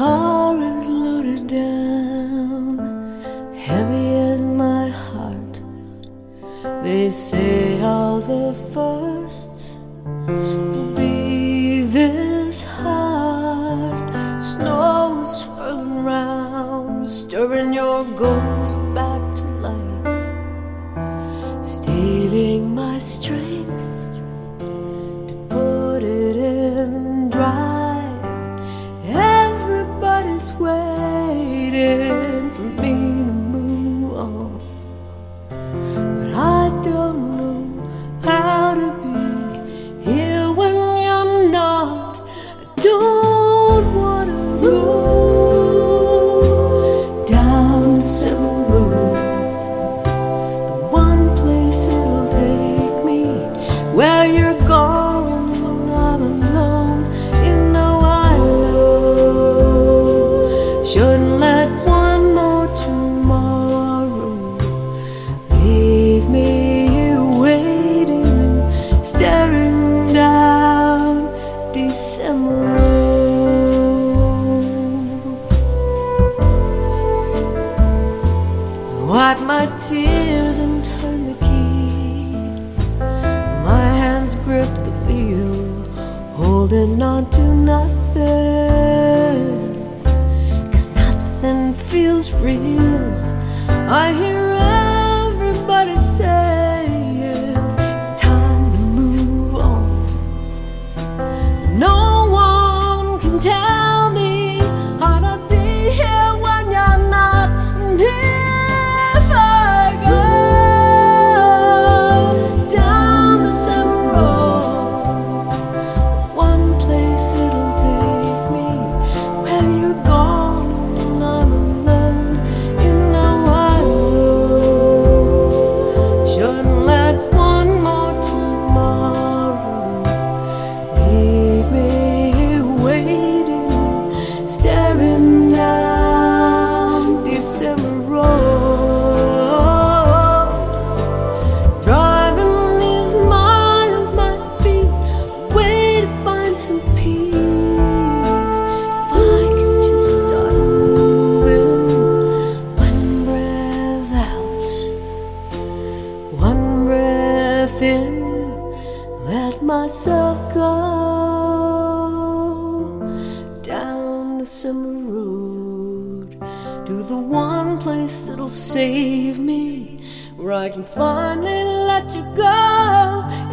car is loaded down, heavy as my heart. They say all the firsts will be this hard. Snow is swirling round, stirring your ghost back to life, stealing my strength to put it in drive. Everybody's waiting for me to move on, but I don't know how to be here when you're not. I don't want to go down the summer road, the one place it'll take me where you're gone and I'm alone. You know I know. Shouldn't let one more tomorrow leave me here waiting, staring down December road. Wipe my tears and turn the key. My hands grip the wheel, holding on to nothing, 'cause nothing feels real. I hear everybody saying it's time to move on. No one can tell me how to be here when you're not. And if I go down the same road, one place it'll take me where you're gone and I'm alone. You know I know. Shouldn't let one more tomorrow leave me here waiting, staring down December road. Driving these miles might be a way to find some peace. If I could just start moving, one breath out, one breath in, let myself go down the summer road to the one place that'll save me, where I can finally let you go.